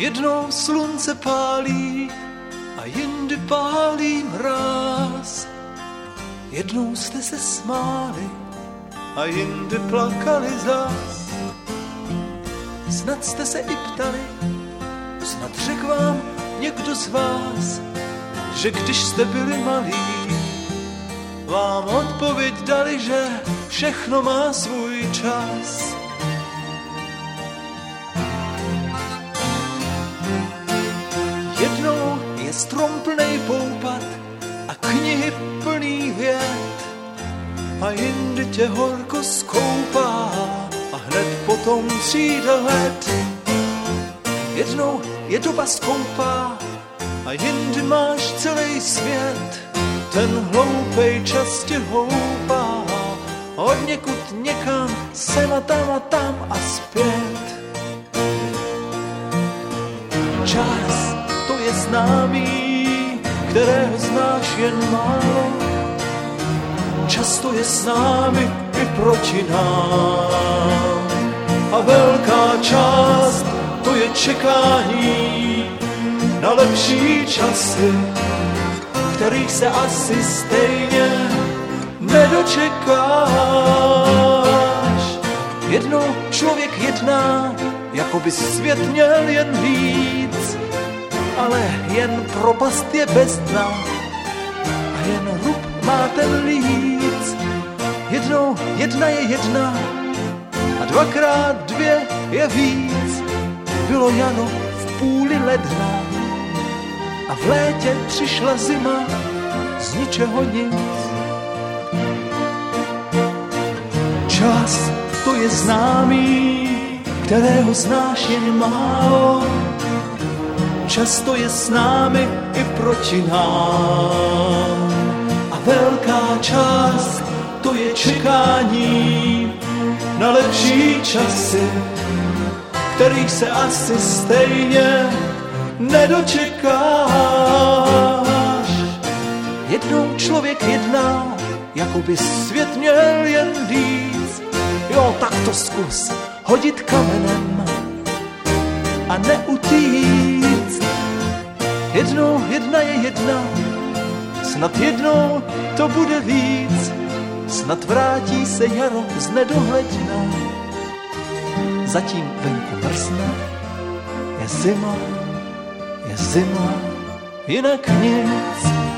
Jednou slunce pálí a jindy pálí mráz. Jednou jste se smáli a jindy plakali zas. Snad jste se i ptali, snad řekl vám někdo z vás, že když jste byli malí, vám odpověď dali, že všechno má svůj čas. Jednou je strom plnej poupat a knihy plný vět a jindy tě horko skoupá a hned potom přijde led. Jednou je doba skoupá a jindy máš celý svět. Ten hloupej čas tě houpá od někud někam, sem a tam a zpět. Čas, to je známý, kterého znáš jen málo. Často je s námi i proti nám. A velká část, to je čekání na lepší časy, kterých se asi stejně nedočekáš. Jednou člověk jedná, jako by svět měl jen víc, ale jen propast je bez dna a jen rub má ten líc. Jednou jedna je jedna a dvakrát dvě je víc. Bylo jaro v půli ledna a v létě přišla zima z ničeho nic. Čas, to je známý, kterého znáš jen málo. Často je s námi i proti nám. A velká část, to je čekání na lepší časy, kterých se asi stejně nedočekáš. Jednou člověk jedná, jako by svět měl jen víc. Jo, tak to zkus hodit kamenem a neutíct. Jednou jedna je jedna, snad jednou to bude víc. Snad vrátí se jaro z nedohledna. Zatím venku mrzne, je zima, jinak nic.